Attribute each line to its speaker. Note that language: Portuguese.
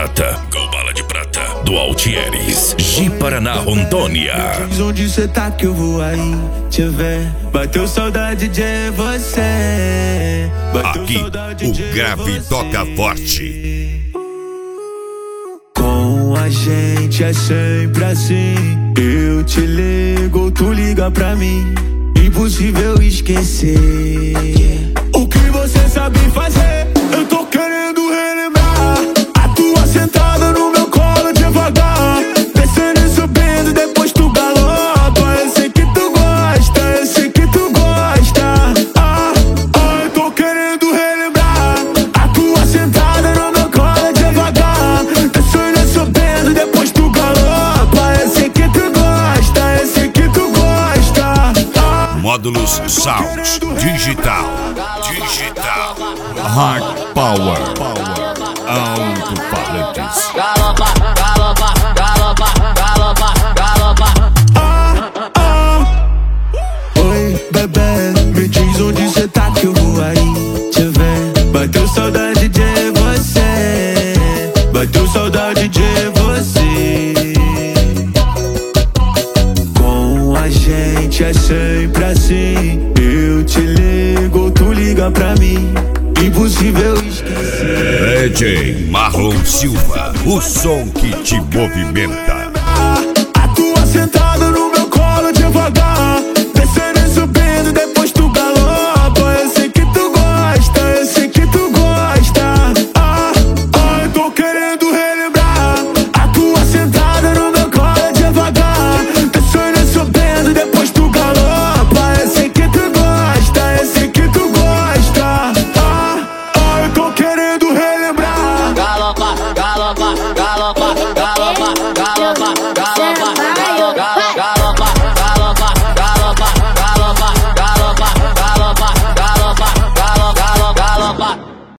Speaker 1: prata, com bala de prata, do Altieres, Ji Paraná, Rondônia.
Speaker 2: Diz onde cê tá que eu vou aí te ver. Bateu saudade de você. Bateu
Speaker 3: Aqui
Speaker 2: saudade
Speaker 3: o
Speaker 2: de
Speaker 3: grave
Speaker 2: você.
Speaker 3: toca forte.
Speaker 2: Com a gente é sempre assim. Eu te ligo, tu liga pra mim. Impossível esquecer o que você sabe fazer. Eu tô querendo relembrar a tua sentada no meu colo devagar, descendo e subindo, depois tu galopa. Eu sei que tu gosta, eu sei que tu gosta. Eu tô querendo relembrar a tua sentada no meu colo devagar, descendo e subindo, depois tu galopa. Eu sei que tu gosta, eu sei que tu gosta.
Speaker 3: Módulos Sounds Digital. Hard Power. Alto-falantes.
Speaker 4: Galopa, galopa, galopa, galopa, galopa.
Speaker 2: Oi, bebê, me diz onde cê tá que eu vou aí te ver. Bateu saudade de você. Bateu saudade de você. Com a gente é sempre assim. Eu te ligo, tu liga pra mim. Impossível esquecer.
Speaker 3: DJ Marlon Silva, o som que te movimenta.